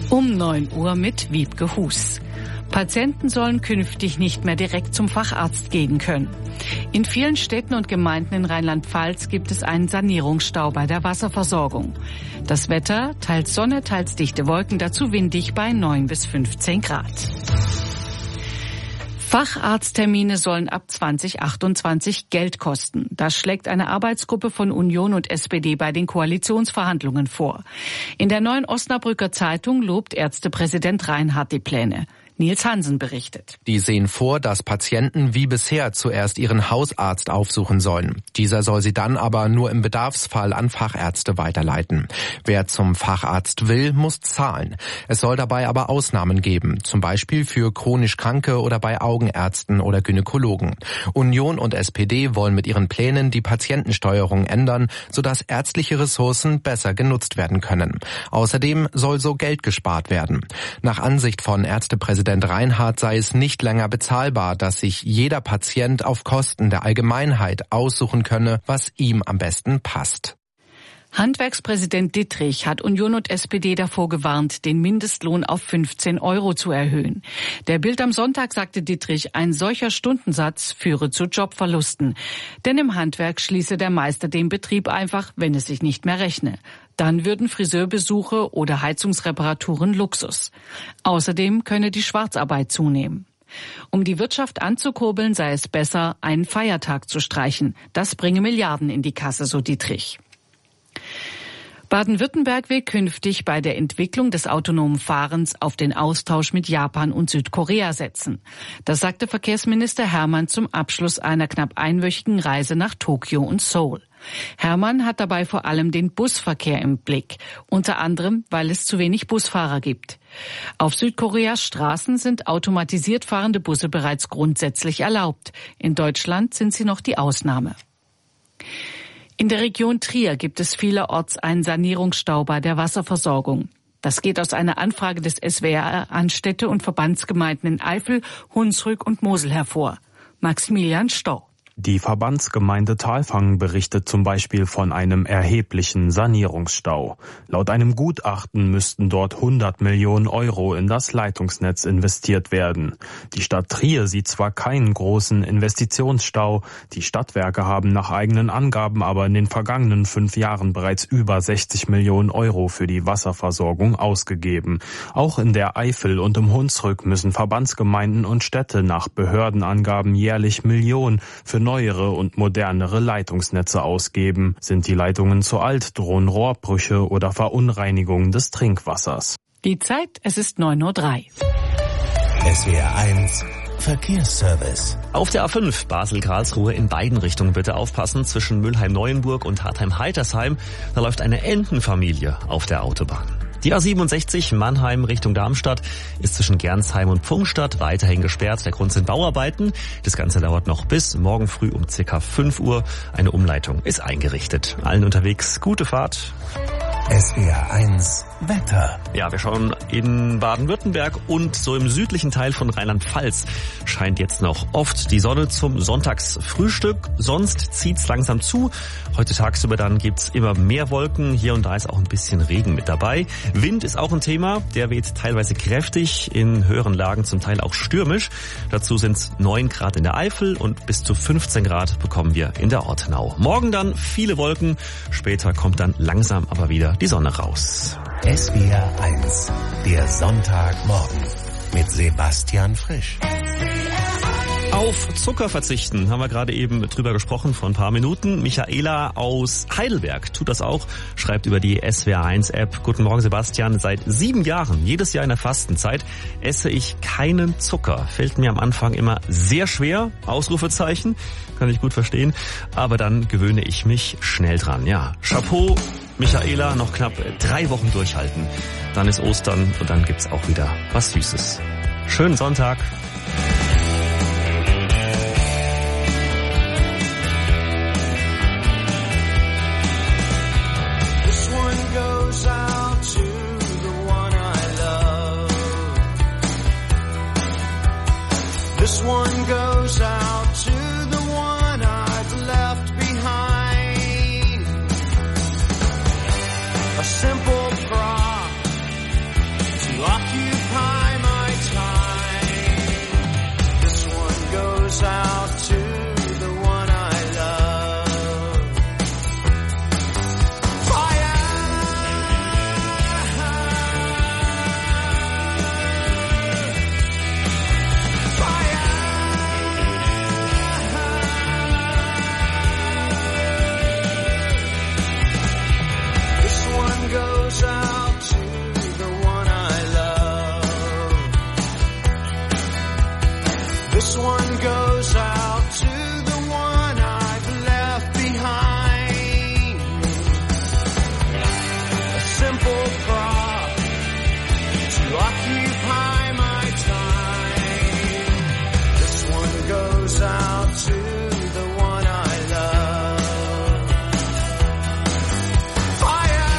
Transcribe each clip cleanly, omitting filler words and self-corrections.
Um 9 Uhr mit Wiebke Hus. Patienten sollen künftig nicht mehr direkt zum Facharzt gehen können. In vielen Städten und Gemeinden in Rheinland-Pfalz gibt es einen Sanierungsstau bei der Wasserversorgung. Das Wetter, teils Sonne, teils dichte Wolken, dazu windig bei 9 bis 15 Grad. Facharzttermine sollen ab 2028 Geld kosten. Das schlägt eine Arbeitsgruppe von Union und SPD bei den Koalitionsverhandlungen vor. In der Neuen Osnabrücker Zeitung lobt Ärztepräsident Reinhardt die Pläne. Nils Hansen berichtet. Die sehen vor, dass Patienten wie bisher zuerst ihren Hausarzt aufsuchen sollen. Dieser soll sie dann aber nur im Bedarfsfall an Fachärzte weiterleiten. Wer zum Facharzt will, muss zahlen. Es soll dabei aber Ausnahmen geben, zum Beispiel für chronisch Kranke oder bei Augenärzten oder Gynäkologen. Union und SPD wollen mit ihren Plänen die Patientensteuerung ändern, sodass ärztliche Ressourcen besser genutzt werden können. Außerdem soll so Geld gespart werden. Nach Ansicht von Ärztepräsident Reinhardt sei es nicht länger bezahlbar, dass sich jeder Patient auf Kosten der Allgemeinheit aussuchen könne, was ihm am besten passt. Handwerkspräsident Dittrich hat Union und SPD davor gewarnt, den Mindestlohn auf 15 € zu erhöhen. Der Bild am Sonntag sagte Dittrich, ein solcher Stundensatz führe zu Jobverlusten. Denn im Handwerk schließe der Meister den Betrieb einfach, wenn es sich nicht mehr rechne. Dann würden Friseurbesuche oder Heizungsreparaturen Luxus. Außerdem könne die Schwarzarbeit zunehmen. Um die Wirtschaft anzukurbeln, sei es besser, einen Feiertag zu streichen. Das bringe Milliarden in die Kasse, so Dittrich. Baden-Württemberg will künftig bei der Entwicklung des autonomen Fahrens auf den Austausch mit Japan und Südkorea setzen. Das sagte Verkehrsminister Hermann zum Abschluss einer knapp einwöchigen Reise nach Tokio und Seoul. Hermann hat dabei vor allem den Busverkehr im Blick, unter anderem, weil es zu wenig Busfahrer gibt. Auf Südkoreas Straßen sind automatisiert fahrende Busse bereits grundsätzlich erlaubt. In Deutschland sind sie noch die Ausnahme. In der Region Trier gibt es vielerorts einen Sanierungsstau bei der Wasserversorgung. Das geht aus einer Anfrage des SWR an Städte und Verbandsgemeinden in Eifel, Hunsrück und Mosel hervor. Maximilian Stau. Die Verbandsgemeinde Thalfang berichtet zum Beispiel von einem erheblichen Sanierungsstau. Laut einem Gutachten müssten dort 100 Millionen € in das Leitungsnetz investiert werden. Die Stadt Trier sieht zwar keinen großen Investitionsstau, die Stadtwerke haben nach eigenen Angaben aber in den vergangenen 5 Jahren bereits über 60 Millionen € für die Wasserversorgung ausgegeben. Auch in der Eifel und im Hunsrück müssen Verbandsgemeinden und Städte nach Behördenangaben jährlich Millionen für neuere und modernere Leitungsnetze ausgeben. Sind die Leitungen zu alt, drohen Rohrbrüche oder Verunreinigungen des Trinkwassers. Die Zeit, es ist 9:03 Uhr. SWR 1 Verkehrsservice. Auf der A5 Basel-Karlsruhe in beiden Richtungen bitte aufpassen. Zwischen Mülheim-Neuenburg und Hartheim-Heitersheim, da läuft eine Entenfamilie auf der Autobahn. Die A67 Mannheim Richtung Darmstadt ist zwischen Gernsheim und Pfungstadt weiterhin gesperrt. Der Grund sind Bauarbeiten. Das Ganze dauert noch bis morgen früh um ca. 5 Uhr. Eine Umleitung ist eingerichtet. Allen unterwegs gute Fahrt. SWR 1 Wetter. Ja, wir schauen in Baden-Württemberg und so im südlichen Teil von Rheinland-Pfalz scheint jetzt noch oft die Sonne zum Sonntagsfrühstück. Sonst zieht's langsam zu. Heute tagsüber dann gibt's immer mehr Wolken. Hier und da ist auch ein bisschen Regen mit dabei. Wind ist auch ein Thema. Der weht teilweise kräftig, in höheren Lagen zum Teil auch stürmisch. Dazu sind's 9 Grad in der Eifel und bis zu 15 Grad bekommen wir in der Ortenau. Morgen dann viele Wolken. Später kommt dann langsam aber wieder die Sonne raus. SWR 1, der Sonntagmorgen mit Sebastian Frisch. Auf Zucker verzichten, haben wir gerade eben drüber gesprochen, vor ein paar Minuten. Michaela aus Heidelberg tut das auch, schreibt über die SWR 1 App. Guten Morgen Sebastian, seit 7 Jahren, jedes Jahr in der Fastenzeit, esse ich keinen Zucker. Fällt mir am Anfang immer sehr schwer, Ausrufezeichen, kann ich gut verstehen, aber dann gewöhne ich mich schnell dran. Ja, Chapeau, Michaela, noch knapp 3 Wochen durchhalten. Dann ist Ostern und dann gibt's auch wieder was Süßes. Schönen Sonntag. This one goes out to the one I've left behind. A simple prop to occupy my time. This one goes out to the one I love. Fire! Fire! This one goes out to the one I love. This one goes out to the one I've left behind. A simple prop to occupy my time. This one goes out to the one I love. Fire!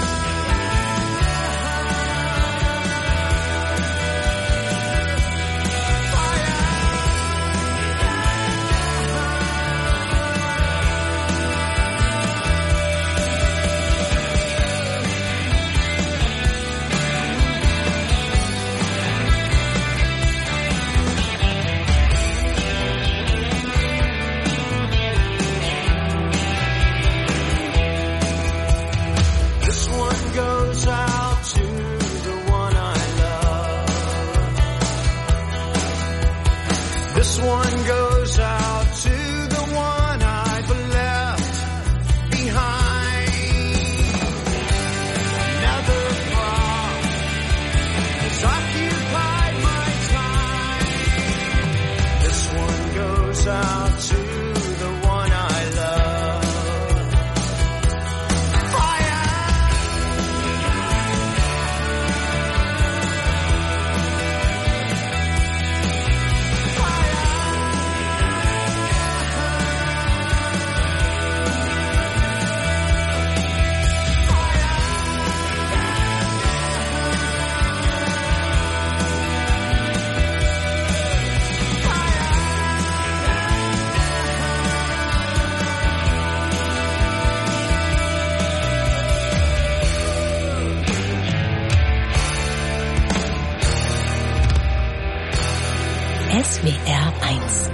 This one goes out to the one I love. This one goes out to the one I've left behind. Another prop has occupied my time. This one goes out to the one I love. Fire! SWR 1.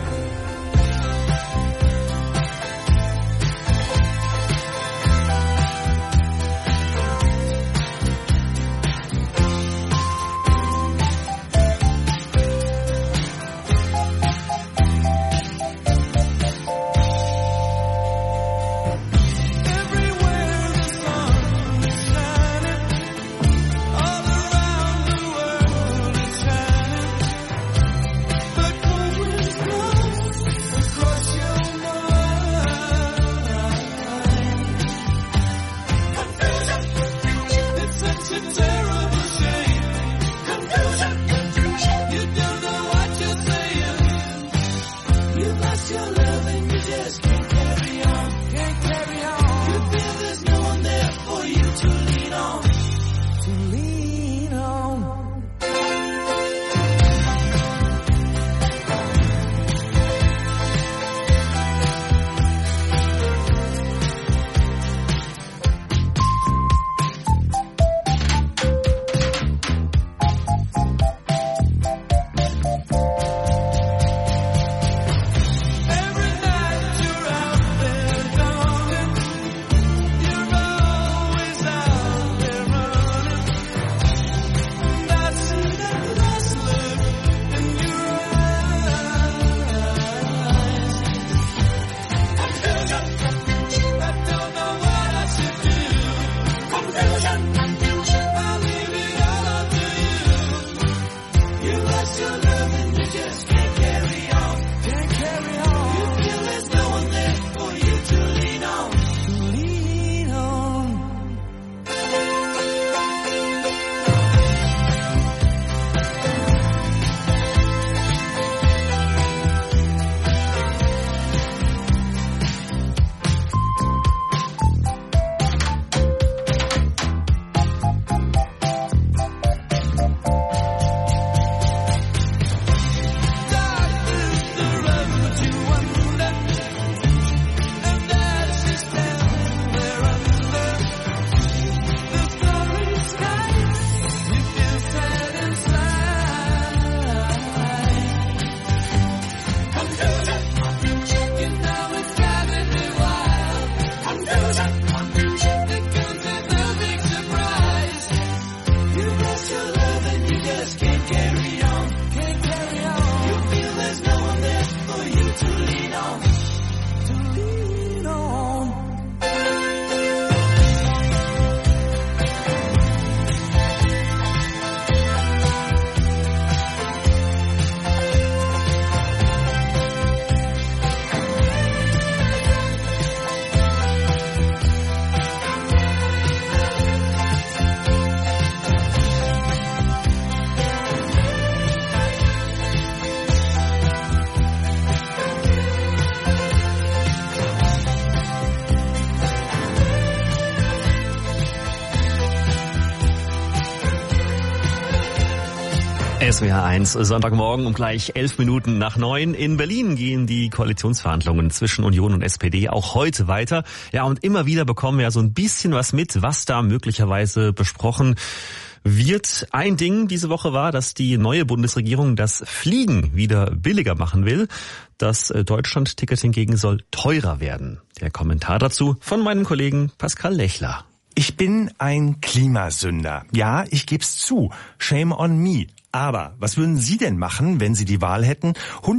Everywhere the sun is shining, all around the world is shining. But when it comes lost your love and you just can't carry on. Can't carry on. You feel there's no one there for you to lean on. To lean on. SWR 1, Sonntagmorgen um gleich 11 Minuten nach 9. In Berlin gehen die Koalitionsverhandlungen zwischen Union und SPD auch heute weiter. Ja, und immer wieder bekommen wir ja so ein bisschen was mit, was da möglicherweise besprochen wird. Ein Ding diese Woche war, dass die neue Bundesregierung das Fliegen wieder billiger machen will. Das Deutschland-Ticket hingegen soll teurer werden. Der Kommentar dazu von meinem Kollegen Pascal Lechler. Ich bin ein Klimasünder. Ja, ich geb's zu. Shame on me. Aber was würden Sie denn machen, wenn Sie die Wahl hätten,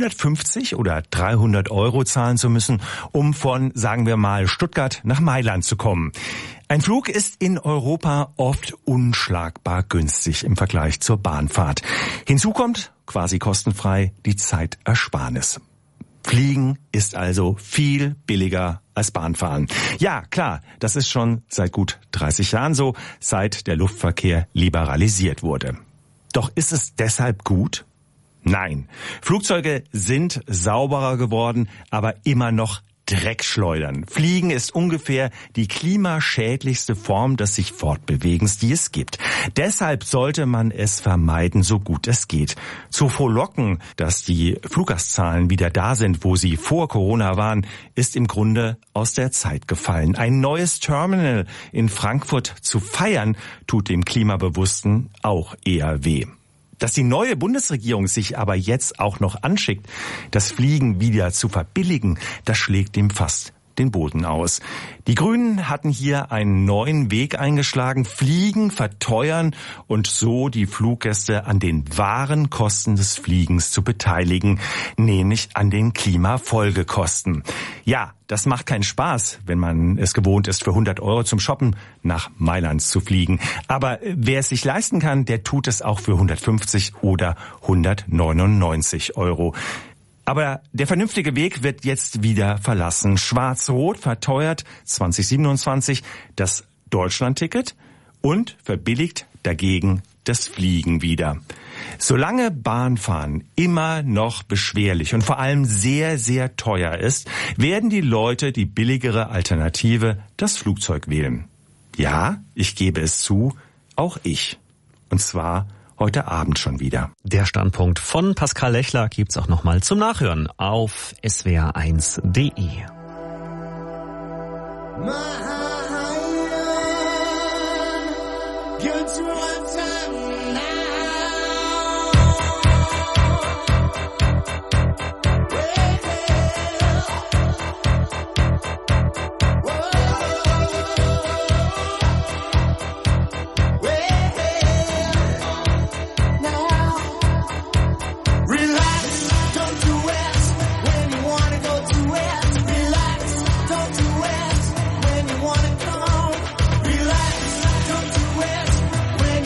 150 oder 300 Euro zahlen zu müssen, um von, sagen wir mal, Stuttgart nach Mailand zu kommen? Ein Flug ist in Europa oft unschlagbar günstig im Vergleich zur Bahnfahrt. Hinzu kommt, quasi kostenfrei, die Zeitersparnis. Fliegen ist also viel billiger als Bahnfahren. Ja, klar, das ist schon seit gut 30 Jahren so, seit der Luftverkehr liberalisiert wurde. Doch ist es deshalb gut? Nein. Flugzeuge sind sauberer geworden, aber immer noch Dreckschleudern. Fliegen ist ungefähr die klimaschädlichste Form des sich Fortbewegens, die es gibt. Deshalb sollte man es vermeiden, so gut es geht. Zu frohlocken, dass die Fluggastzahlen wieder da sind, wo sie vor Corona waren, ist im Grunde aus der Zeit gefallen. Ein neues Terminal in Frankfurt zu feiern, tut dem Klimabewussten auch eher weh. Dass die neue Bundesregierung sich aber jetzt auch noch anschickt, das Fliegen wieder zu verbilligen, das schlägt ihm fast den Boden aus. Die Grünen hatten hier einen neuen Weg eingeschlagen, Fliegen verteuern und so die Fluggäste an den wahren Kosten des Fliegens zu beteiligen, nämlich an den Klimafolgekosten. Ja, das macht keinen Spaß, wenn man es gewohnt ist, für 100 Euro zum Shoppen nach Mailand zu fliegen. Aber wer es sich leisten kann, der tut es auch für 150 oder 199 Euro. Aber der vernünftige Weg wird jetzt wieder verlassen. Schwarz-Rot verteuert 2027 das Deutschland-Ticket und verbilligt dagegen das Fliegen wieder. Solange Bahnfahren immer noch beschwerlich und vor allem sehr, sehr teuer ist, werden die Leute die billigere Alternative, das Flugzeug, wählen. Ja, ich gebe es zu, auch ich. Und zwar heute Abend schon wieder. Der Standpunkt von Pascal Lechler gibt's auch nochmal zum Nachhören auf swr1.de. When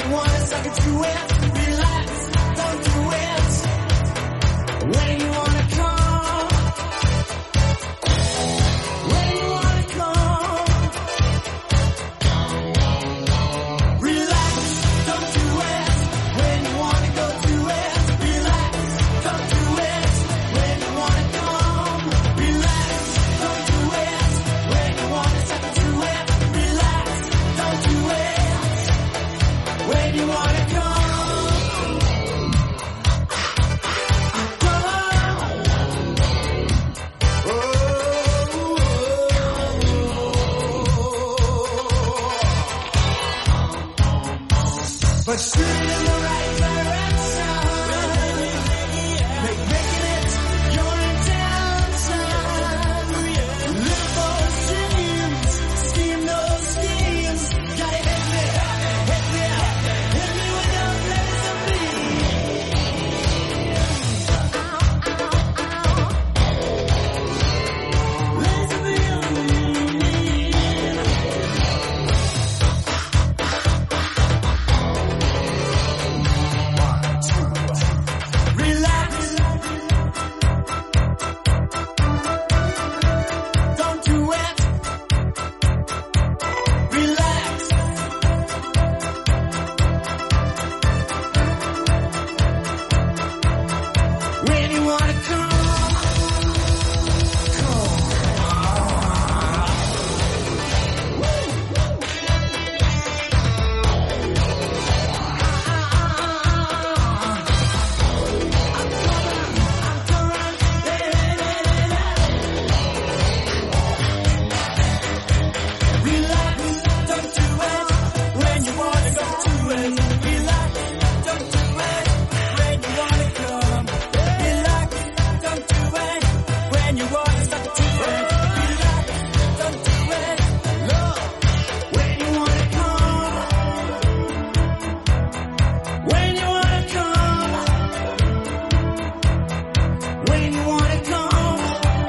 When you wanna come, when you wanna come,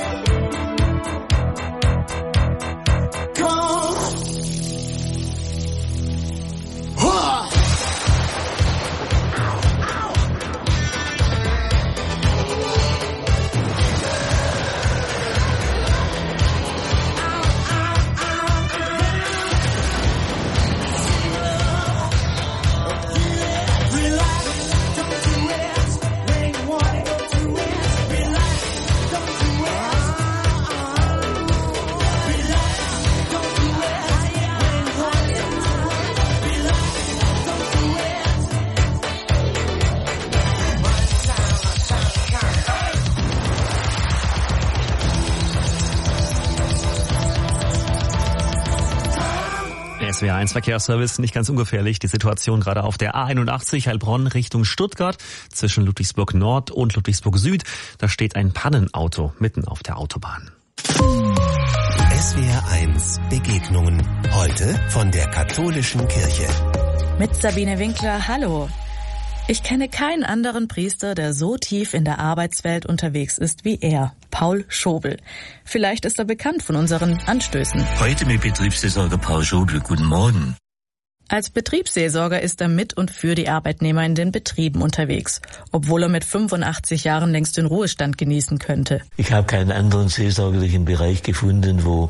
come. Huh. SWR1 Verkehrsservice, nicht ganz ungefährlich. Die Situation gerade auf der A81 Heilbronn Richtung Stuttgart zwischen Ludwigsburg Nord und Ludwigsburg Süd. Da steht ein Pannenauto mitten auf der Autobahn. SWR1 Begegnungen. Heute von der Katholischen Kirche. Mit Sabine Winkler, hallo. Ich kenne keinen anderen Priester, der so tief in der Arbeitswelt unterwegs ist wie er, Paul Schobel. Vielleicht ist er bekannt von unseren Anstößen. Heute mit Betriebsseelsorger Paul Schobel. Guten Morgen. Als Betriebsseelsorger ist er mit und für die Arbeitnehmer in den Betrieben unterwegs, obwohl er mit 85 Jahren längst den Ruhestand genießen könnte. Ich habe keinen anderen seelsorgerlichen Bereich gefunden, wo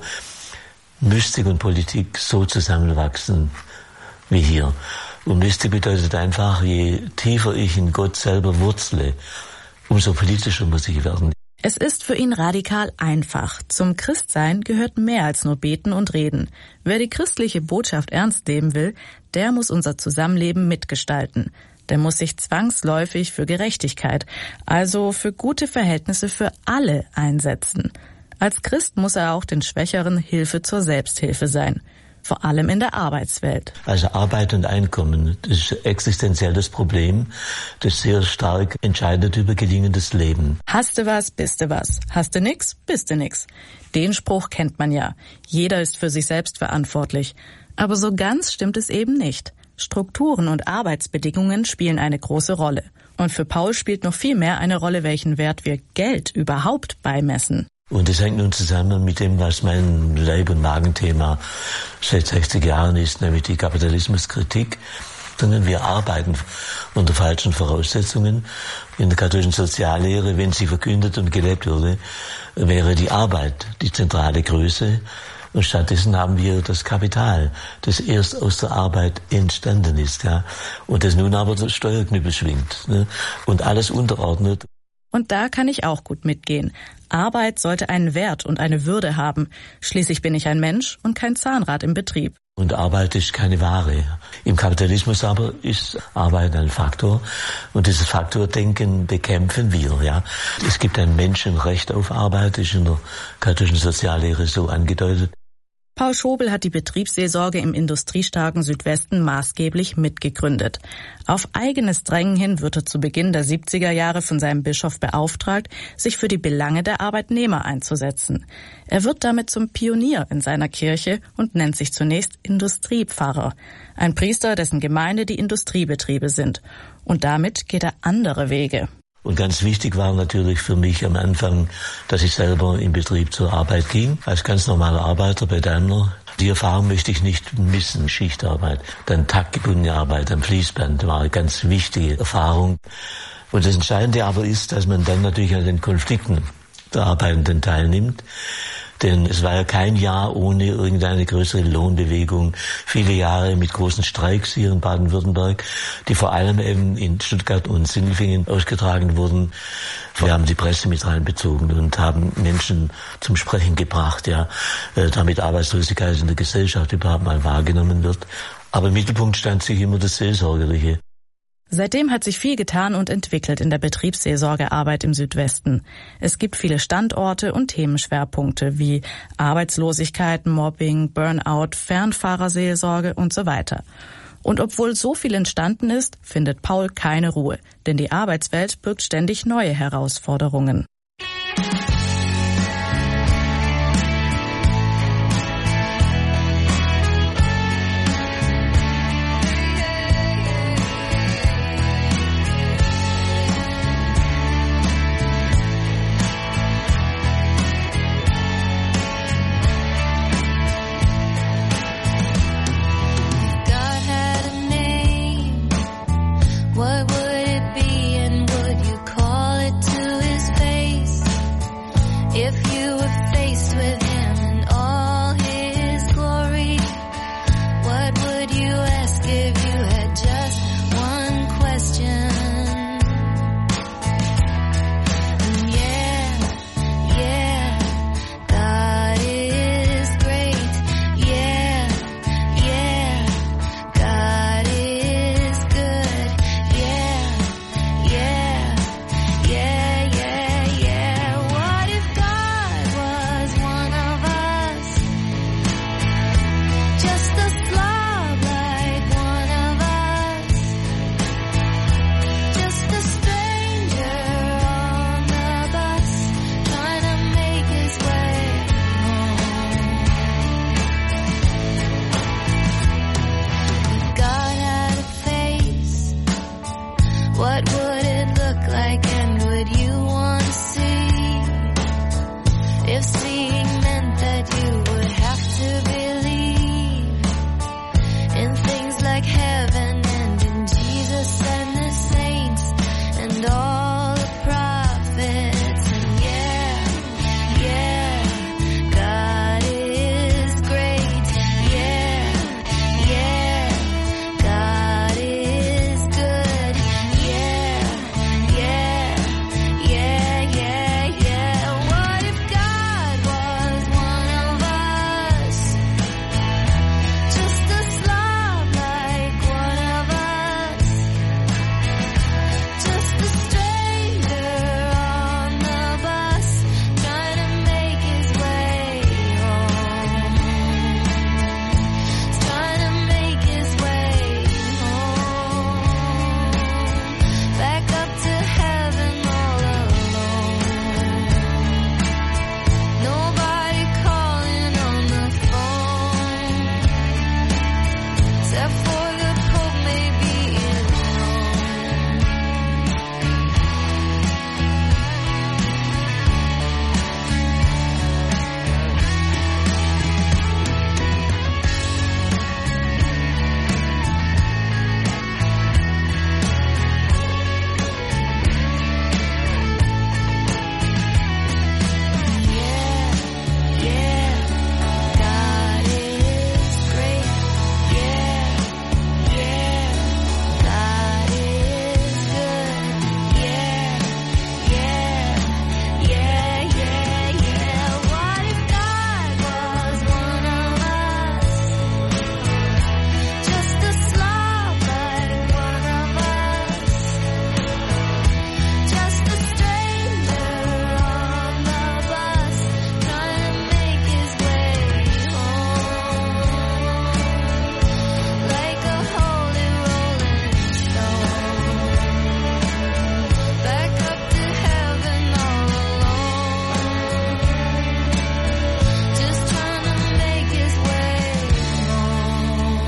Mystik und Politik so zusammenwachsen wie hier. Und Mystik bedeutet einfach, je tiefer ich in Gott selber wurzle, umso politischer muss ich werden. Es ist für ihn radikal einfach. Zum Christsein gehört mehr als nur Beten und Reden. Wer die christliche Botschaft ernst nehmen will, der muss unser Zusammenleben mitgestalten. Der muss sich zwangsläufig für Gerechtigkeit, also für gute Verhältnisse für alle einsetzen. Als Christ muss er auch den Schwächeren Hilfe zur Selbsthilfe sein. Vor allem in der Arbeitswelt. Also Arbeit und Einkommen, das ist ein existenzielles Problem, das sehr stark entscheidet über gelingendes Leben. Hast du was, bist du was. Hast du nix, bist du nix. Den Spruch kennt man ja. Jeder ist für sich selbst verantwortlich. Aber so ganz stimmt es eben nicht. Strukturen und Arbeitsbedingungen spielen eine große Rolle. Und für Paul spielt noch viel mehr eine Rolle, welchen Wert wir Geld überhaupt beimessen. Und das hängt nun zusammen mit dem, was mein Leib- und Magenthema seit 60 Jahren ist, nämlich die Kapitalismuskritik. Sondern wir arbeiten unter falschen Voraussetzungen. In der katholischen Soziallehre, wenn sie verkündet und gelebt würde, wäre die Arbeit die zentrale Größe. Und stattdessen haben wir das Kapital, das erst aus der Arbeit entstanden ist, ja, und das nun aber der Steuerknüppel schwingt, ne, und alles unterordnet. Und da kann ich auch gut mitgehen. Arbeit sollte einen Wert und eine Würde haben. Schließlich bin ich ein Mensch und kein Zahnrad im Betrieb. Und Arbeit ist keine Ware. Im Kapitalismus aber ist Arbeit ein Faktor. Und dieses Faktordenken bekämpfen wir, ja. Es gibt ein Menschenrecht auf Arbeit, ist in der katholischen Soziallehre so angedeutet. Paul Schobel hat die Betriebsseelsorge im industriestarken Südwesten maßgeblich mitgegründet. Auf eigenes Drängen hin wird er zu Beginn der 70er Jahre von seinem Bischof beauftragt, sich für die Belange der Arbeitnehmer einzusetzen. Er wird damit zum Pionier in seiner Kirche und nennt sich zunächst Industriepfarrer. Ein Priester, dessen Gemeinde die Industriebetriebe sind. Und damit geht er andere Wege. Und ganz wichtig war natürlich für mich am Anfang, dass ich selber im Betrieb zur Arbeit ging, als ganz normaler Arbeiter bei Daimler. Die Erfahrung möchte ich nicht missen, Schichtarbeit. Dann taktgebundene Arbeit am Fließband war eine ganz wichtige Erfahrung. Und das Entscheidende aber ist, dass man dann natürlich an den Konflikten der Arbeitenden teilnimmt. Denn es war ja kein Jahr ohne irgendeine größere Lohnbewegung. Viele Jahre mit großen Streiks hier in Baden-Württemberg, die vor allem eben in Stuttgart und Sindelfingen ausgetragen wurden. Wir haben die Presse mit reinbezogen und haben Menschen zum Sprechen gebracht, ja, damit Arbeitslosigkeit in der Gesellschaft überhaupt mal wahrgenommen wird. Aber im Mittelpunkt stand sich immer das Seelsorgerliche. Seitdem hat sich viel getan und entwickelt in der Betriebsseelsorgearbeit im Südwesten. Es gibt viele Standorte und Themenschwerpunkte wie Arbeitslosigkeit, Mobbing, Burnout, Fernfahrerseelsorge und so weiter. Und obwohl so viel entstanden ist, findet Paul keine Ruhe, denn die Arbeitswelt birgt ständig neue Herausforderungen. What would it look like and would you want to see? If seeing meant that you would have to believe in things like heaven and in Jesus and the saints and all the prophets. And yeah, God is great. Yeah, God is good. Yeah. What if God was one of us? Just a slob like one of us. Just a stranger on the bus trying to make his way home. Trying to make his way home. Back up to heaven all alone. Nobody calling on the phone except for the Pope maybe in Rome. Yeah, God is great. Yeah, God is good. Yeah. What if God was one of us? Just a slob like one of us. Just a stranger on the bus trying to make his way home. Like a holy rolling stone. Back up to heaven all alone. Just trying to make his way home.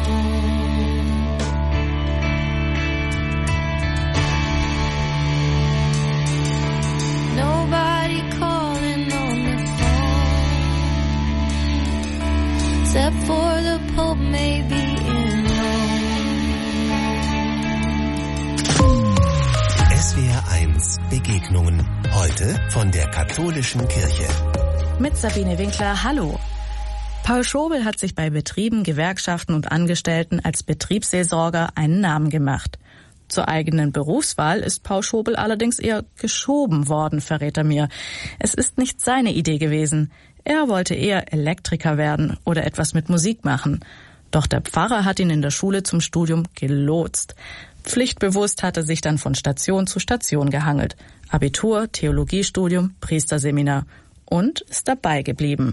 Nobody calling on the phone except for the Pope maybe in Rome. SWR 1 Begegnungen. Heute von der Katholischen Kirche. Mit Sabine Winkler, hallo. Paul Schobel hat sich bei Betrieben, Gewerkschaften und Angestellten als Betriebsseelsorger einen Namen gemacht. Zur eigenen Berufswahl ist Paul Schobel allerdings eher geschoben worden, verrät er mir. Es ist nicht seine Idee gewesen. Er wollte eher Elektriker werden oder etwas mit Musik machen. Doch der Pfarrer hat ihn in der Schule zum Studium gelotst. Pflichtbewusst hat er sich dann von Station zu Station gehangelt. Abitur, Theologiestudium, Priesterseminar und ist dabei geblieben.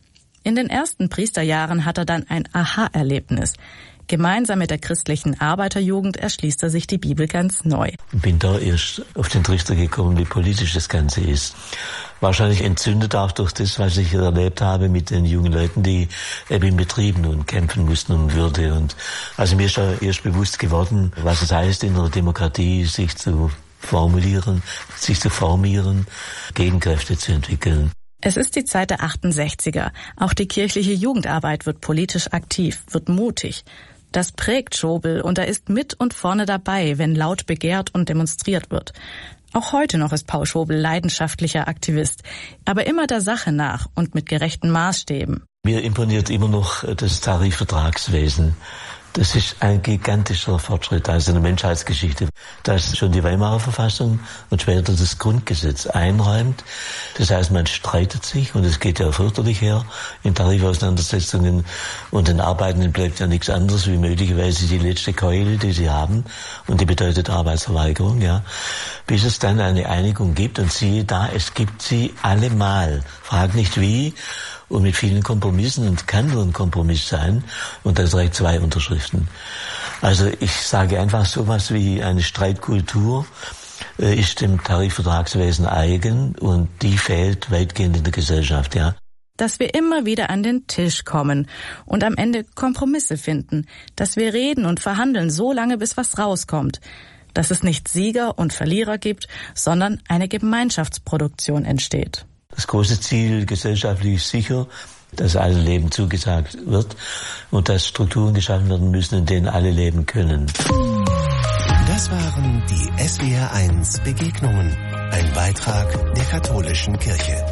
In den ersten Priesterjahren hat er dann ein Aha-Erlebnis. Gemeinsam mit der christlichen Arbeiterjugend erschließt er sich die Bibel ganz neu. Ich bin da erst auf den Trichter gekommen, wie politisch das Ganze ist. Wahrscheinlich entzündet auch durch das, was ich erlebt habe mit den jungen Leuten, die eben in Betrieben nun kämpfen mussten um Würde. Und also mir ist da erst bewusst geworden, was es heißt, in einer Demokratie sich zu formulieren, sich zu formieren, Gegenkräfte zu entwickeln. Es ist die Zeit der 68er. Auch die kirchliche Jugendarbeit wird politisch aktiv, wird mutig. Das prägt Schobel und er ist mit und vorne dabei, wenn laut begehrt und demonstriert wird. Auch heute noch ist Paul Schobel leidenschaftlicher Aktivist, aber immer der Sache nach und mit gerechten Maßstäben. Mir imponiert immer noch das Tarifvertragswesen. Das ist ein gigantischer Fortschritt also in der Menschheitsgeschichte, dass schon die Weimarer Verfassung und später das Grundgesetz einräumt. Das heißt, man streitet sich und es geht ja fürchterlich her in Tarifauseinandersetzungen und den Arbeitenden bleibt ja nichts anderes wie möglicherweise die letzte Keule, die sie haben und die bedeutet Arbeitsverweigerung, ja. Bis es dann eine Einigung gibt und siehe da, es gibt sie allemal. Frag nicht wie. Und mit vielen Kompromissen und kann nur ein Kompromiss sein und da trägt 2 Unterschriften. Also ich sage einfach sowas wie eine Streitkultur ist dem Tarifvertragswesen eigen und die fehlt weitgehend in der Gesellschaft, ja. Dass wir immer wieder an den Tisch kommen und am Ende Kompromisse finden, dass wir reden und verhandeln so lange, bis was rauskommt. dass es nicht Sieger und Verlierer gibt, sondern eine Gemeinschaftsproduktion entsteht. Das große Ziel gesellschaftlich ist sicher, dass allen Leben zugesagt wird und dass Strukturen geschaffen werden müssen, in denen alle leben können. Das waren die SWR1 Begegnungen, ein Beitrag der Katholischen Kirche.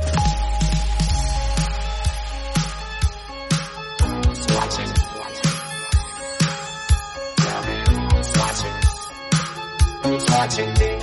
Watching me.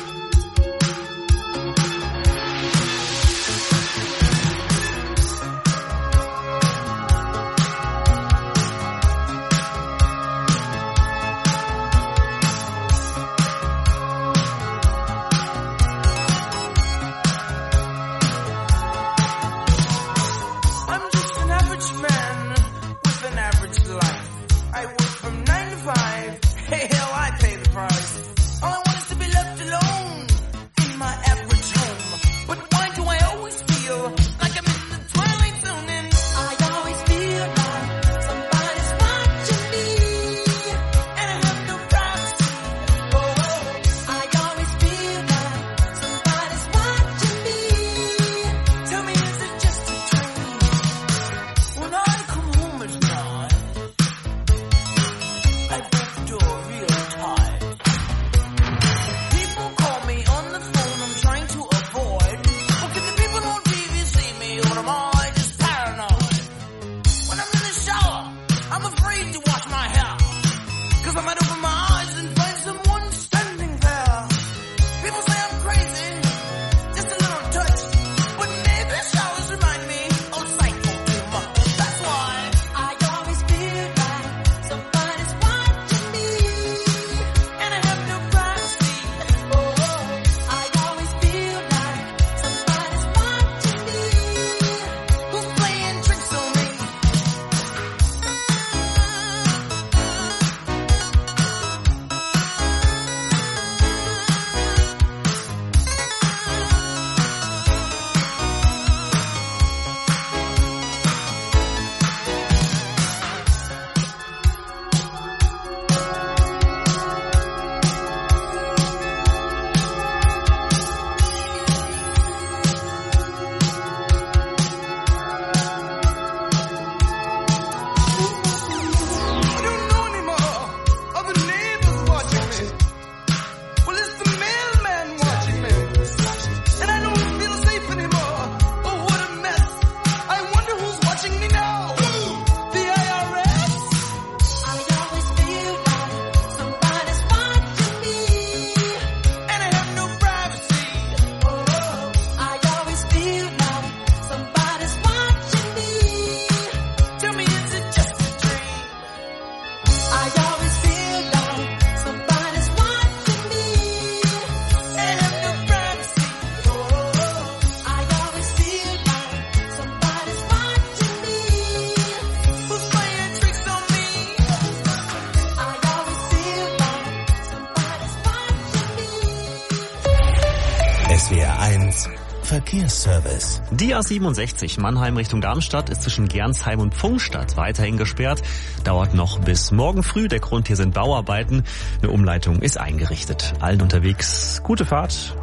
SWR1 Verkehrsservice. Die A67 Mannheim Richtung Darmstadt ist zwischen Gernsheim und Pfungstadt weiterhin gesperrt. Dauert noch bis morgen früh. Der Grund hier sind Bauarbeiten. Eine Umleitung ist eingerichtet. Allen unterwegs gute Fahrt.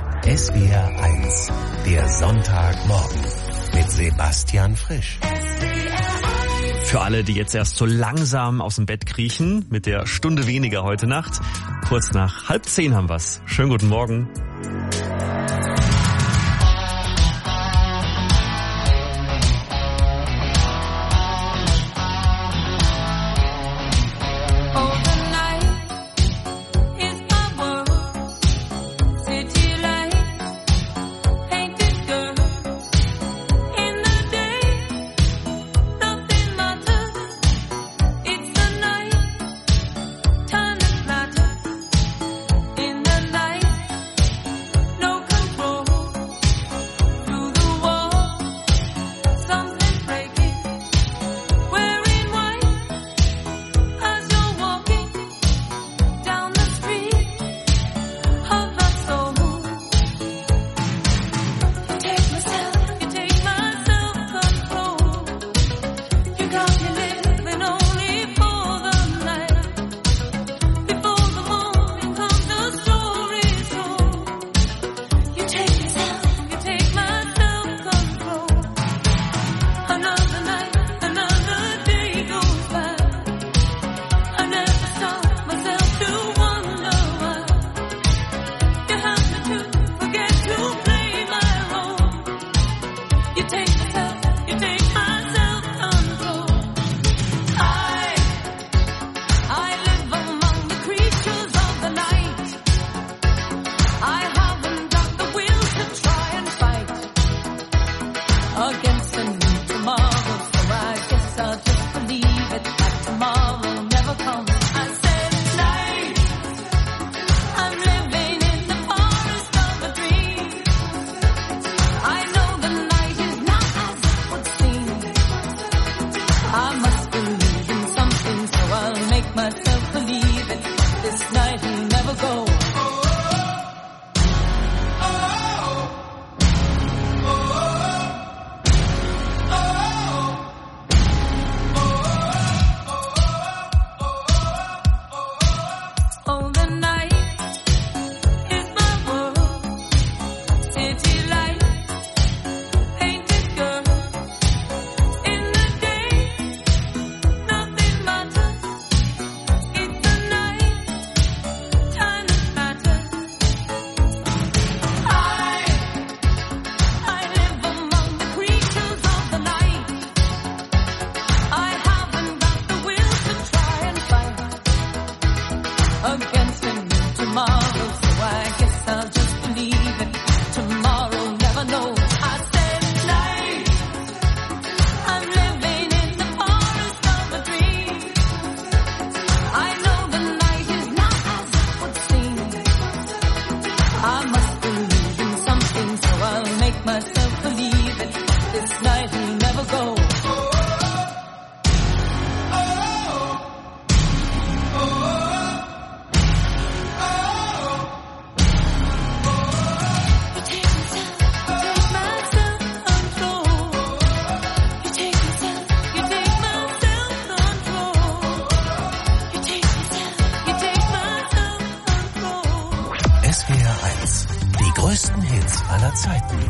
SWR1, der Sonntagmorgen mit Sebastian Frisch. Für alle, die jetzt erst so langsam aus dem Bett kriechen, mit der Stunde weniger heute Nacht. Kurz nach 9:30 haben wir's. Schönen guten Morgen. make myself believe it. This night will never go. SWR 1, die größten Hits aller Zeiten.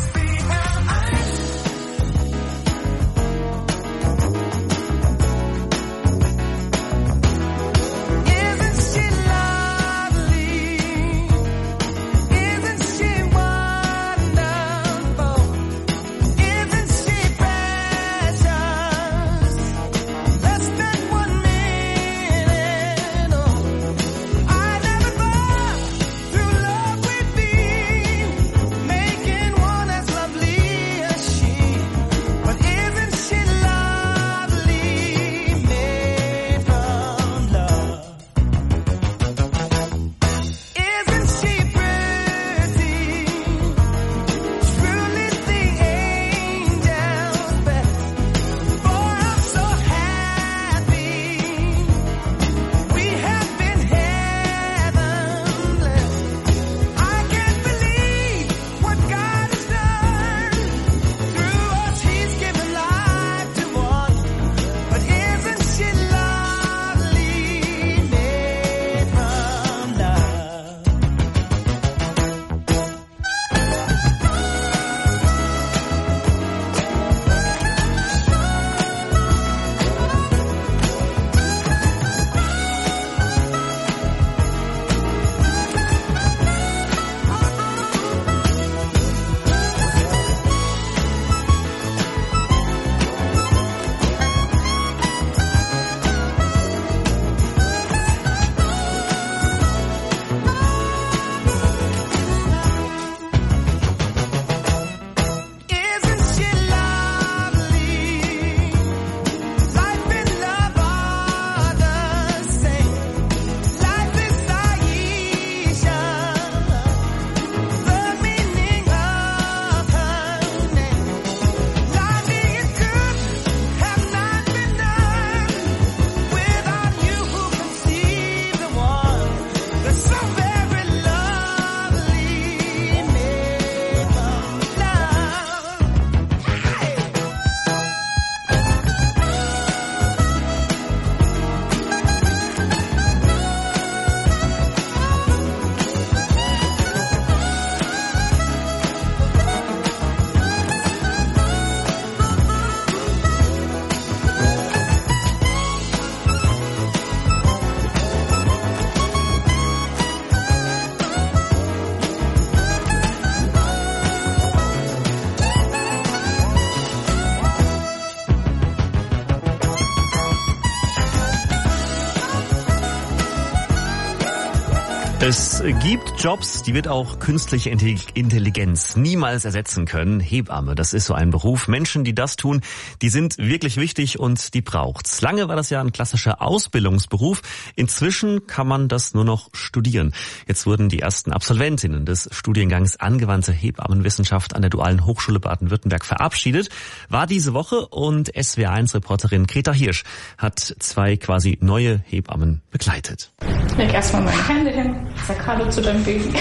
Es gibt Jobs, die wird auch künstliche Intelligenz niemals ersetzen können. Hebamme, das ist so ein Beruf. Menschen, die das tun, die sind wirklich wichtig und die braucht's. Lange war das ja ein klassischer Ausbildungsberuf. Inzwischen kann man das nur noch studieren. Jetzt wurden die ersten Absolventinnen des Studiengangs Angewandte Hebammenwissenschaft an der Dualen Hochschule Baden-Württemberg verabschiedet. War diese Woche und SWR1-Reporterin Greta Hirsch hat 2 quasi neue Hebammen begleitet. Ich leg erstmal meine Hände hin, sag Hallo zu deinem Baby.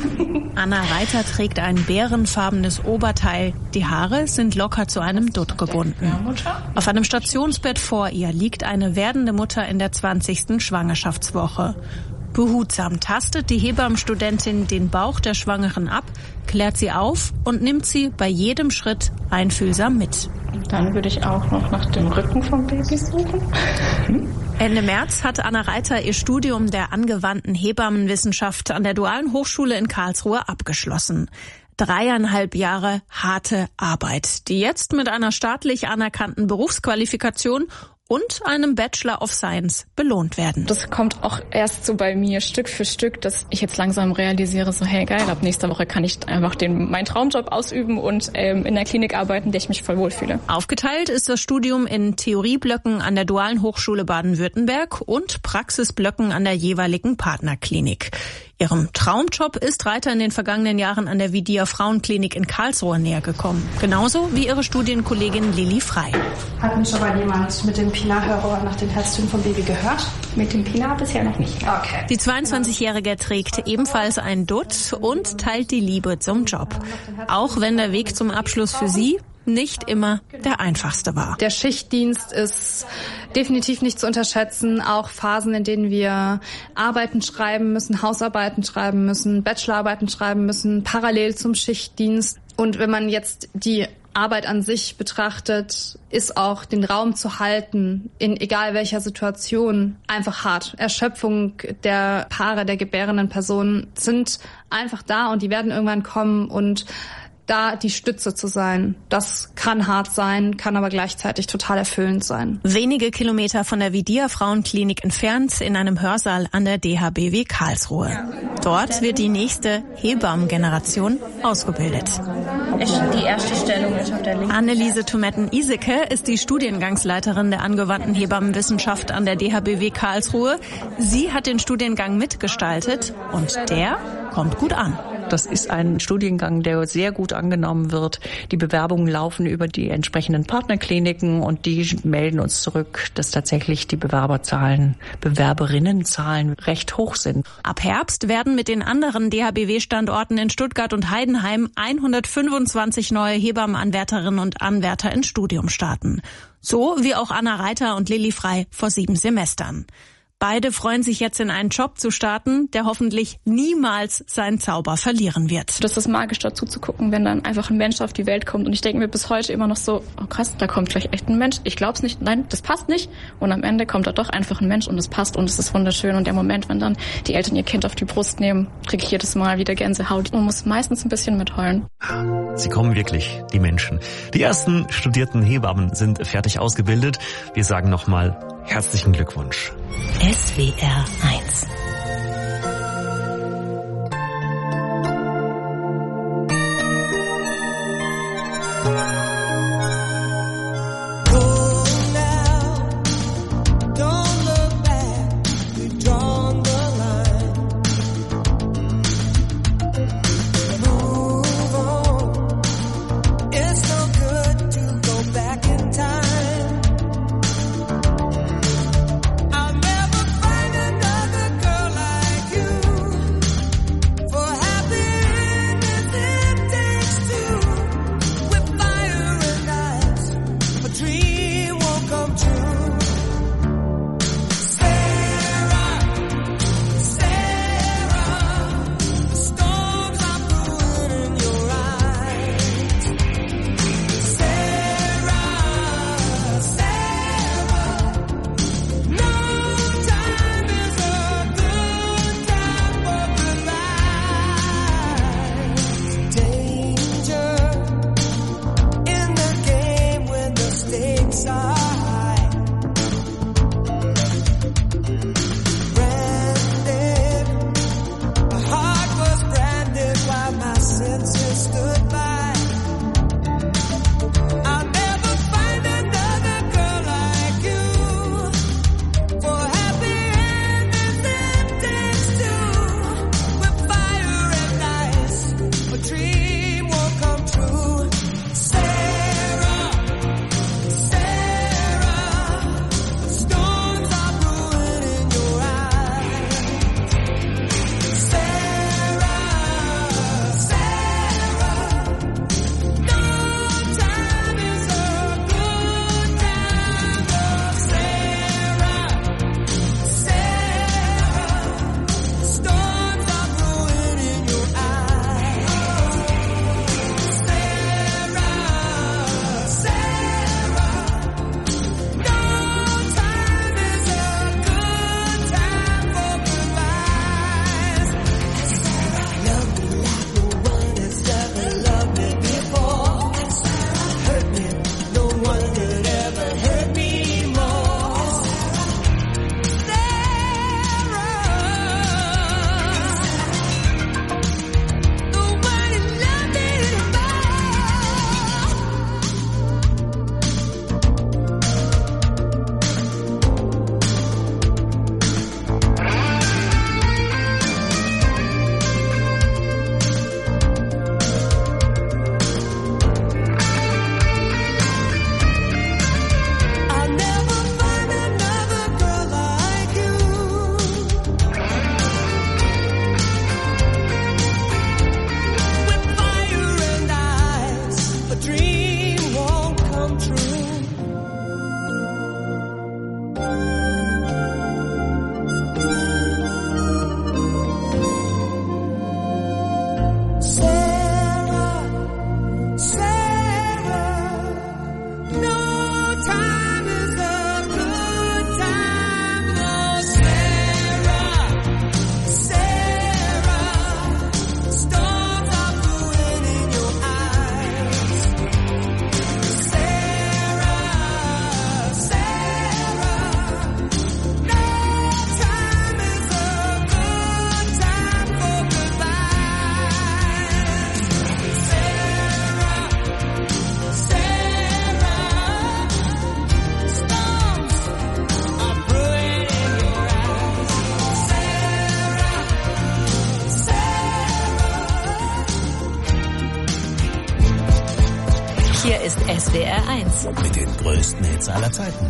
Anna Reiter trägt ein bärenfarbenes Oberteil. Die Haare sind locker zu einem Dutt gebunden. Auf einem Stationsbett vor ihr liegt eine werdende Mutter in der 20. Schwangerschaftswoche. Behutsam tastet die Hebammenstudentin den Bauch der Schwangeren ab, klärt sie auf und nimmt sie bei jedem Schritt einfühlsam mit. Dann würde ich auch noch nach dem Rücken vom Baby suchen. Ende März hat Anna Reiter ihr Studium der angewandten Hebammenwissenschaft an der Dualen Hochschule in Karlsruhe abgeschlossen. 3,5 Jahre harte Arbeit, die jetzt mit einer staatlich anerkannten Berufsqualifikation und einem Bachelor of Science belohnt werden. Das kommt auch erst so bei mir Stück für Stück, dass ich jetzt langsam realisiere, so hey geil, ab nächster Woche kann ich einfach meinen Traumjob ausüben und in der Klinik arbeiten, in der ich mich voll wohlfühle. Aufgeteilt ist das Studium in Theorieblöcken an der Dualen Hochschule Baden-Württemberg und Praxisblöcken an der jeweiligen Partnerklinik. Ihrem Traumjob ist Reiter in den vergangenen Jahren an der Vidia Frauenklinik in Karlsruhe näher gekommen. Genauso wie ihre Studienkollegin Lilly Frey. Hat mich aber jemand mit dem Pina-Hörer nach den Herztönen vom Baby gehört? Mit dem Pina bisher noch nicht. Okay. Die 22-Jährige trägt ebenfalls ein Dutt und teilt die Liebe zum Job. Auch wenn der Weg zum Abschluss für sie nicht immer der einfachste war. Der Schichtdienst ist definitiv nicht zu unterschätzen. Auch Phasen, in denen wir Arbeiten schreiben müssen, Hausarbeiten schreiben müssen, Bachelorarbeiten schreiben müssen, parallel zum Schichtdienst. Und wenn man jetzt die Arbeit an sich betrachtet, ist auch den Raum zu halten, in egal welcher Situation, einfach hart. Erschöpfung der Paare, der gebärenden Personen sind einfach da und die werden irgendwann kommen und da die Stütze zu sein, das kann hart sein, kann aber gleichzeitig total erfüllend sein. Wenige Kilometer von der Vidia Frauenklinik entfernt in einem Hörsaal an der DHBW Karlsruhe. Dort wird die nächste Hebammengeneration ausgebildet. Die erste Stellung ist auf der linken. Anneliese Thumetten-Iseke ist die Studiengangsleiterin der angewandten Hebammenwissenschaft an der DHBW Karlsruhe. Sie hat den Studiengang mitgestaltet und der kommt gut an. Das ist ein Studiengang, der sehr gut angenommen wird. Die Bewerbungen laufen über die entsprechenden Partnerkliniken und die melden uns zurück, dass tatsächlich die Bewerberinnenzahlen recht hoch sind. Ab Herbst werden mit den anderen DHBW-Standorten in Stuttgart und Heidenheim 125 neue Hebammenanwärterinnen und Anwärter ins Studium starten. So wie auch Anna Reiter und Lilly Frey vor 7 Semestern. Beide freuen sich jetzt in einen Job zu starten, der hoffentlich niemals seinen Zauber verlieren wird. Das ist magisch, dazu zu gucken, wenn dann einfach ein Mensch auf die Welt kommt. Und ich denke mir bis heute immer noch so, oh krass, da kommt gleich echt ein Mensch. Ich glaub's nicht, nein, das passt nicht. Und am Ende kommt da doch einfach ein Mensch und es passt und es ist wunderschön. Und der Moment, wenn dann die Eltern ihr Kind auf die Brust nehmen, kriege ich jedes Mal wieder Gänsehaut. Man muss meistens ein bisschen mitheulen. Sie kommen wirklich, die Menschen. Die ersten studierten Hebammen sind fertig ausgebildet. Wir sagen nochmal herzlichen Glückwunsch. SWR 1. Fire Hier ist SWR 1. Mit den größten Hits aller Zeiten.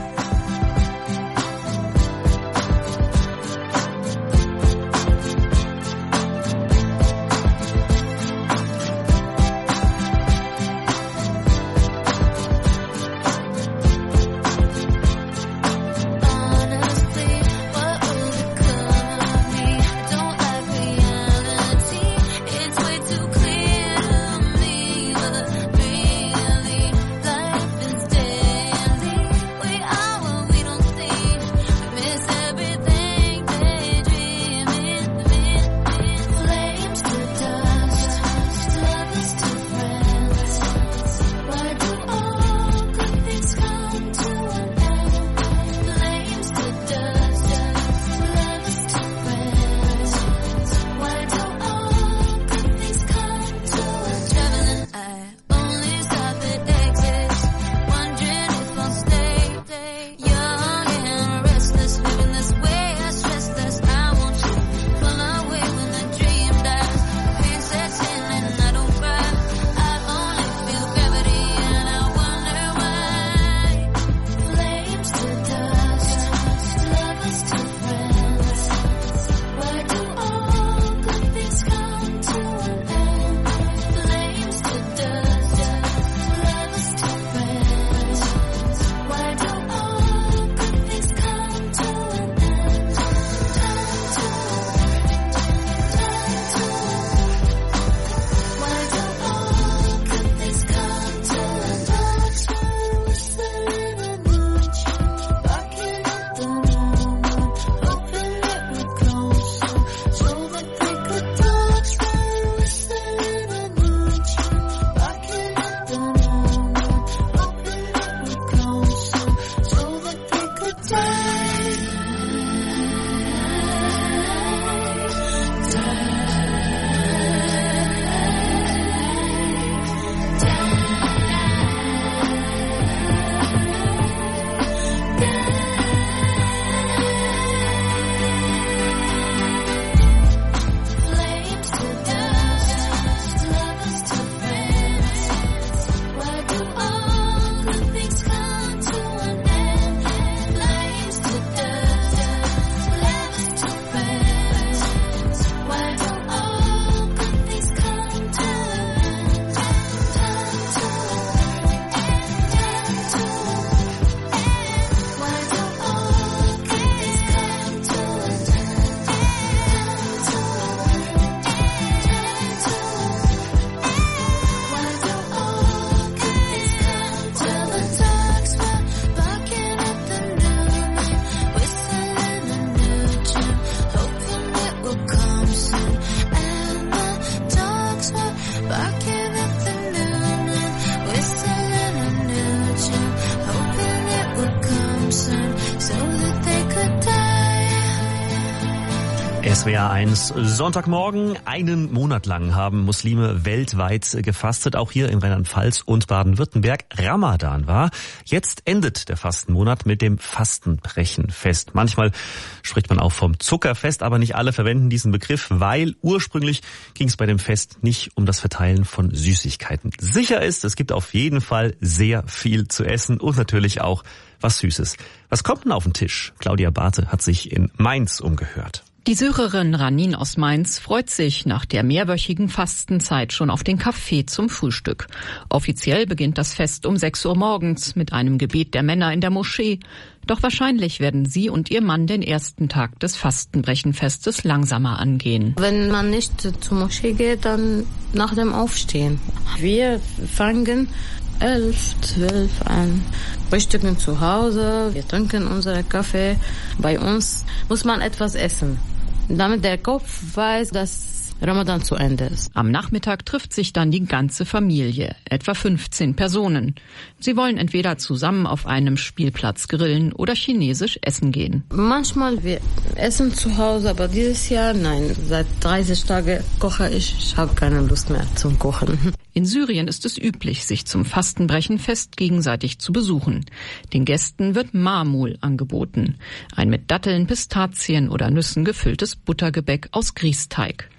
SWR 1 Sonntagmorgen. Einen Monat lang haben Muslime weltweit gefastet, auch hier in Rheinland-Pfalz und Baden-Württemberg. Ramadan war. Jetzt endet der Fastenmonat mit dem Fastenbrechenfest. Manchmal spricht man auch vom Zuckerfest, aber nicht alle verwenden diesen Begriff, weil ursprünglich ging es bei dem Fest nicht um das Verteilen von Süßigkeiten. Sicher ist, es gibt auf jeden Fall sehr viel zu essen und natürlich auch was Süßes. Was kommt denn auf den Tisch? Claudia Barthe hat sich in Mainz umgehört. Die Syrerin Ranin aus Mainz freut sich nach der mehrwöchigen Fastenzeit schon auf den Kaffee zum Frühstück. Offiziell beginnt das Fest um 6 Uhr morgens mit einem Gebet der Männer in der Moschee. Doch wahrscheinlich werden sie und ihr Mann den ersten Tag des Fastenbrechenfestes langsamer angehen. Wenn man nicht zur Moschee geht, dann nach dem Aufstehen. Wir fangen 11, 12 an. Frühstücken zu Hause, wir trinken unseren Kaffee. Bei uns muss man etwas essen, damit der Kopf weiß, dass Ramadan zu Ende ist. Am Nachmittag trifft sich dann die ganze Familie, etwa 15 Personen. Sie wollen entweder zusammen auf einem Spielplatz grillen oder chinesisch essen gehen. Manchmal wir essen zu Hause, aber dieses Jahr nein. Seit 30 Tagen koche ich. Ich habe keine Lust mehr zum Kochen. In Syrien ist es üblich, sich zum Fastenbrechenfest gegenseitig zu besuchen. Den Gästen wird Marmul angeboten. Ein mit Datteln, Pistazien oder Nüssen gefülltes Buttergebäck aus Grießteig.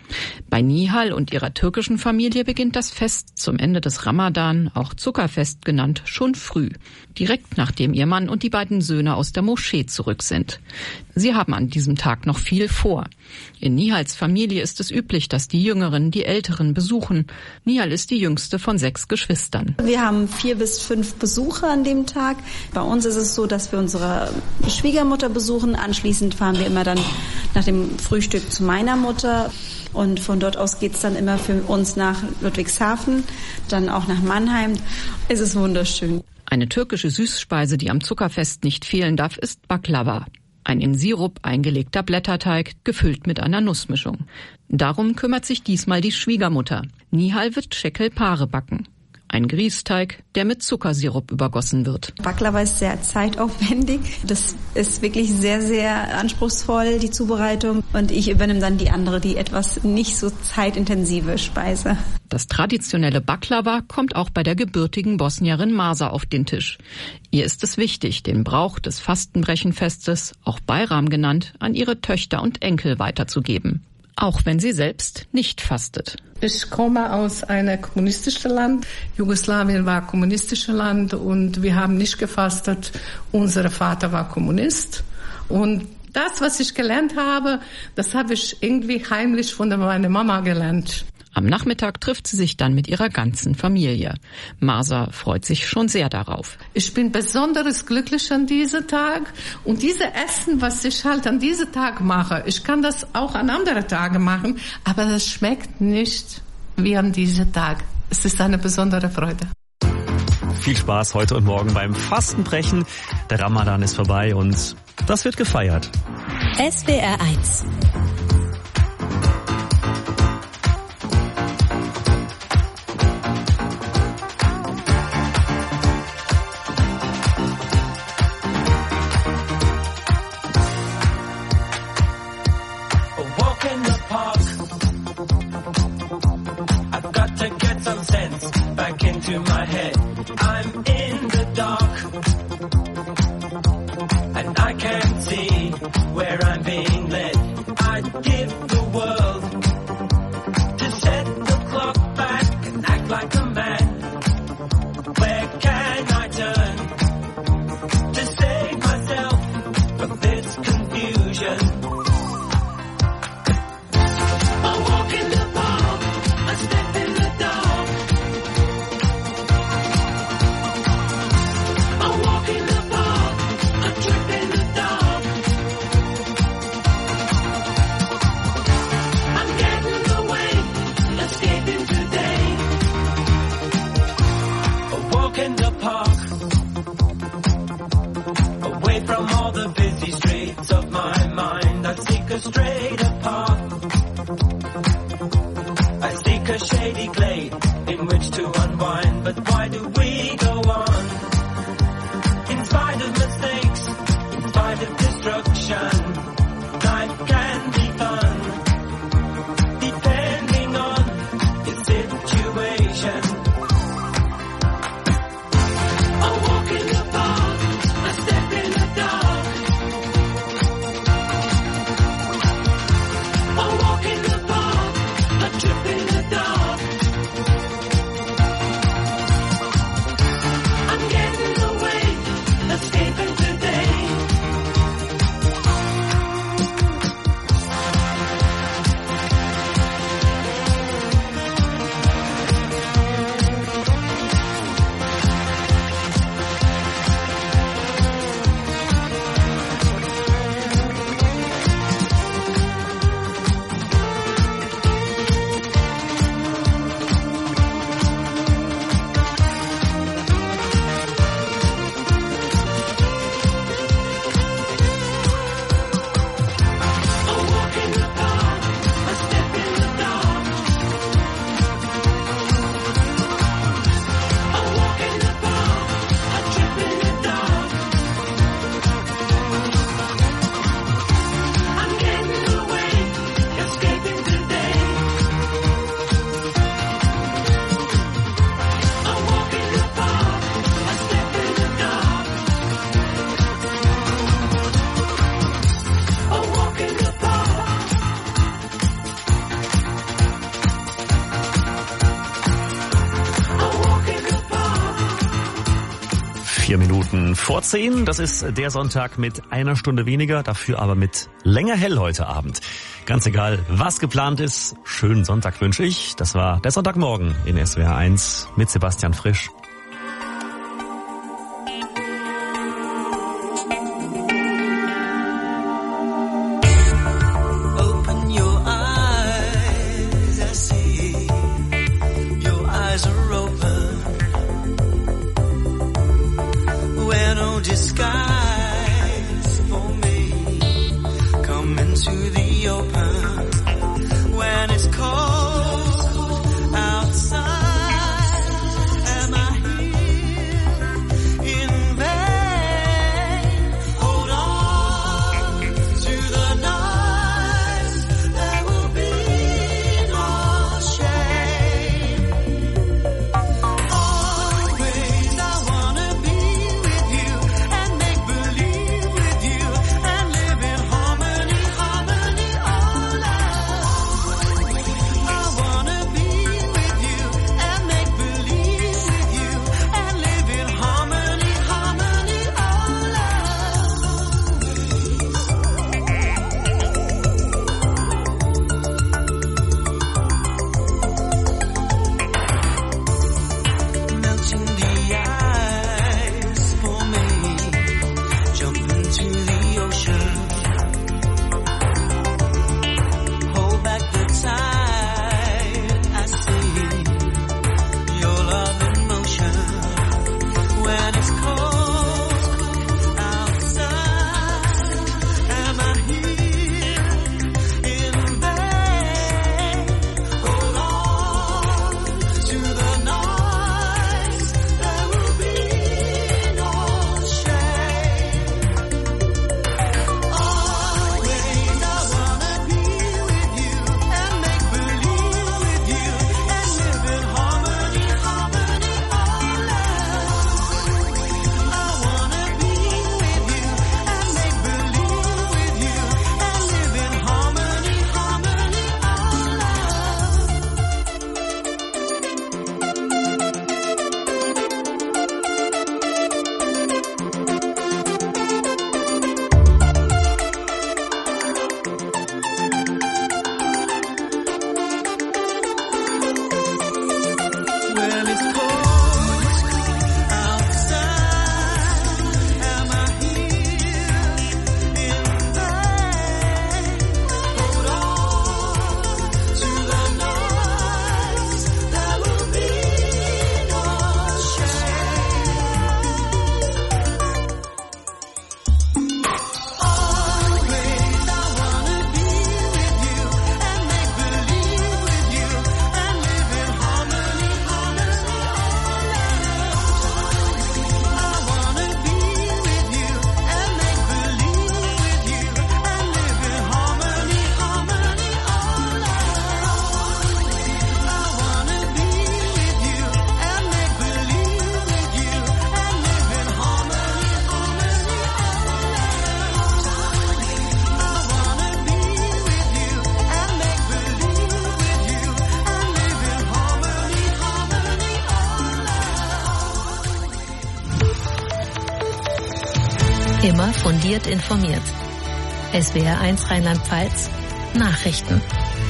Bei Nihal und ihrer türkischen Familie beginnt das Fest zum Ende des Ramadan, auch Zuckerfest genannt, schon früh. Direkt nachdem ihr Mann und die beiden Söhne aus der Moschee zurück sind. Sie haben an diesem Tag noch viel vor. In Nihals Familie ist es üblich, dass die Jüngeren die Älteren besuchen. Nihal ist die jüngste von 6 Geschwistern. Wir haben 4 bis 5 Besucher an dem Tag. Bei uns ist es so, dass wir unsere Schwiegermutter besuchen. Anschließend fahren wir immer dann nach dem Frühstück zu meiner Mutter. Und von dort aus geht's dann immer für uns nach Ludwigshafen, dann auch nach Mannheim. Es ist wunderschön. Eine türkische Süßspeise, die am Zuckerfest nicht fehlen darf, ist Baklava. Ein in Sirup eingelegter Blätterteig, gefüllt mit einer Nussmischung. Darum kümmert sich diesmal die Schwiegermutter. Nihal wird Şekerpare backen. Ein Grießteig, der mit Zuckersirup übergossen wird. Baklava ist sehr zeitaufwendig. Das ist wirklich sehr, sehr anspruchsvoll, die Zubereitung. Und ich übernehme dann die andere, die etwas nicht so zeitintensive Speise. Das traditionelle Baklava kommt auch bei der gebürtigen Bosnierin Masa auf den Tisch. Ihr ist es wichtig, den Brauch des Fastenbrechenfestes, auch Bayram genannt, an ihre Töchter und Enkel weiterzugeben. Auch wenn sie selbst nicht fastet. Ich komme aus einem kommunistischen Land. Jugoslawien war ein kommunistisches Land und wir haben nicht gefastet. Unser Vater war Kommunist. Und das, was ich gelernt habe, das habe ich irgendwie heimlich von meiner Mama gelernt. Am Nachmittag trifft sie sich dann mit ihrer ganzen Familie. Masa freut sich schon sehr darauf. Ich bin besonders glücklich an diesem Tag. Und dieses Essen, was ich halt an diesem Tag mache, ich kann das auch an anderen Tagen machen, aber das schmeckt nicht wie an diesem Tag. Es ist eine besondere Freude. Viel Spaß heute und morgen beim Fastenbrechen. Der Ramadan ist vorbei und das wird gefeiert. SWR 1. To my head, I'm in the dark, and I can't see where I'm being led. I'd give the world to set the clock back and act like a man. Where can I turn to save myself from this confusion? I walk in the park, I step in the dark. From all the busy streets of my mind, I seek a straighter path. I seek a shady glade in which to unwind. But why do we go on? In spite of mistakes, in spite of destruction, life can be fun, depending on the situation. I walk in the park, I step in the dark. I walk in the park, I trip in the dark. I'm getting away, escaping today. 9:04. Das ist der Sonntag mit einer Stunde weniger, dafür aber mit länger hell heute Abend. Ganz egal, was geplant ist, schönen Sonntag wünsche ich. Das war der Sonntagmorgen in SWR 1 mit Sebastian Frisch. Immer fundiert informiert. SWR 1 Rheinland-Pfalz Nachrichten.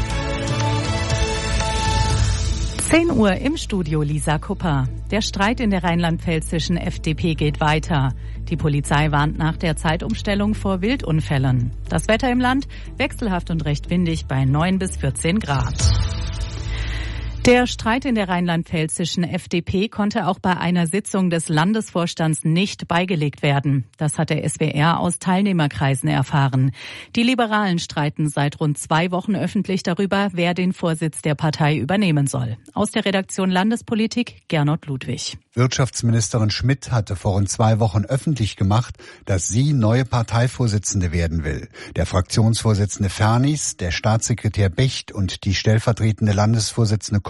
10 Uhr im Studio Lisa Kupper. Der Streit in der rheinland-pfälzischen FDP geht weiter. Die Polizei warnt nach der Zeitumstellung vor Wildunfällen. Das Wetter im Land wechselhaft und recht windig bei 9 bis 14 Grad. Der Streit in der rheinland-pfälzischen FDP konnte auch bei einer Sitzung des Landesvorstands nicht beigelegt werden. Das hat der SWR aus Teilnehmerkreisen erfahren. Die Liberalen streiten seit rund 2 Wochen öffentlich darüber, wer den Vorsitz der Partei übernehmen soll. Aus der Redaktion Landespolitik Gernot Ludwig. Wirtschaftsministerin Schmidt hatte vor rund 2 Wochen öffentlich gemacht, dass sie neue Parteivorsitzende werden will. Der Fraktionsvorsitzende Fernis, der Staatssekretär Becht und die stellvertretende Landesvorsitzende Konrad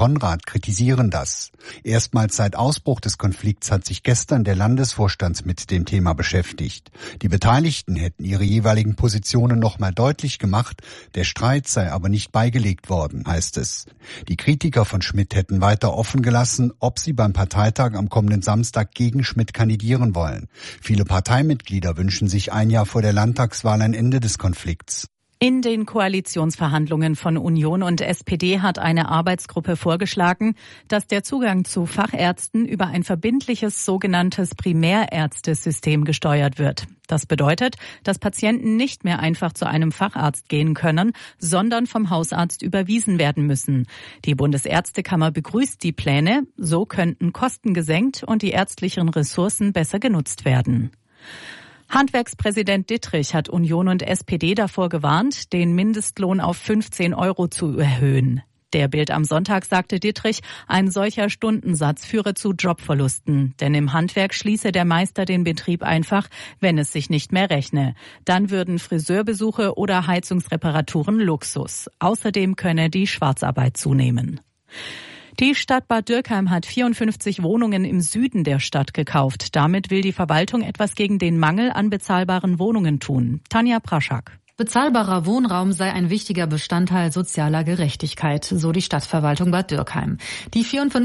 Konrad kritisieren das. Erstmals seit Ausbruch des Konflikts hat sich gestern der Landesvorstand mit dem Thema beschäftigt. Die Beteiligten hätten ihre jeweiligen Positionen nochmal deutlich gemacht, der Streit sei aber nicht beigelegt worden, heißt es. Die Kritiker von Schmidt hätten weiter offen gelassen, ob sie beim Parteitag am kommenden Samstag gegen Schmidt kandidieren wollen. Viele Parteimitglieder wünschen sich ein Jahr vor der Landtagswahl ein Ende des Konflikts. In den Koalitionsverhandlungen von Union und SPD hat eine Arbeitsgruppe vorgeschlagen, dass der Zugang zu Fachärzten über ein verbindliches sogenanntes Primärärztesystem gesteuert wird. Das bedeutet, dass Patienten nicht mehr einfach zu einem Facharzt gehen können, sondern vom Hausarzt überwiesen werden müssen. Die Bundesärztekammer begrüßt die Pläne. So könnten Kosten gesenkt und die ärztlichen Ressourcen besser genutzt werden. Handwerkspräsident Dittrich hat Union und SPD davor gewarnt, den Mindestlohn auf 15 € zu erhöhen. Der Bild am Sonntag sagte Dittrich, ein solcher Stundensatz führe zu Jobverlusten. Denn im Handwerk schließe der Meister den Betrieb einfach, wenn es sich nicht mehr rechne. Dann würden Friseurbesuche oder Heizungsreparaturen Luxus. Außerdem könne die Schwarzarbeit zunehmen. Die Stadt Bad Dürkheim hat 54 Wohnungen im Süden der Stadt gekauft. Damit will die Verwaltung etwas gegen den Mangel an bezahlbaren Wohnungen tun. Tanja Praschak. Bezahlbarer Wohnraum sei ein wichtiger Bestandteil sozialer Gerechtigkeit, so die Stadtverwaltung Bad Dürkheim. Die 54